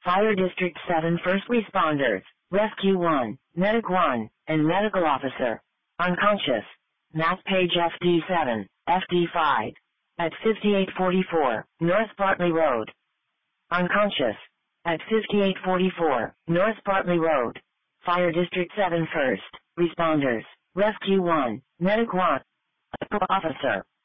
Fire District 7 first responders, Rescue 1, Medic 1, and Medical Officer. Unconscious. Map page FD7, FD5. At 5844, North Bartley Road. Unconscious. At 5844, North Bartley Road. Fire District 7 first responders, Rescue 1, Medic 1, Medical Officer.